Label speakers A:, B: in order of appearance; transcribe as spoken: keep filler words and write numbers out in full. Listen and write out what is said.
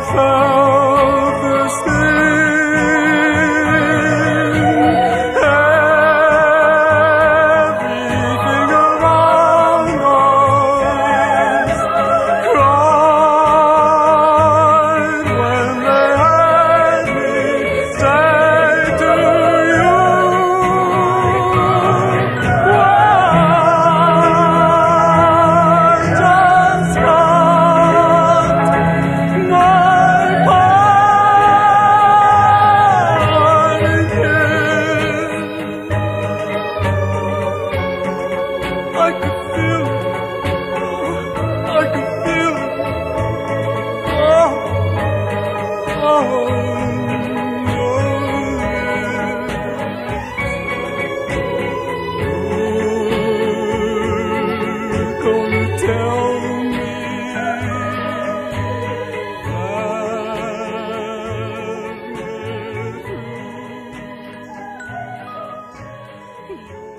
A: felt this thing. Everything around us cried when they heard me say to you, "Why just cut my heart again?" I could feel it. I could feel it. Oh, oh, you're gonna tell me that we're through.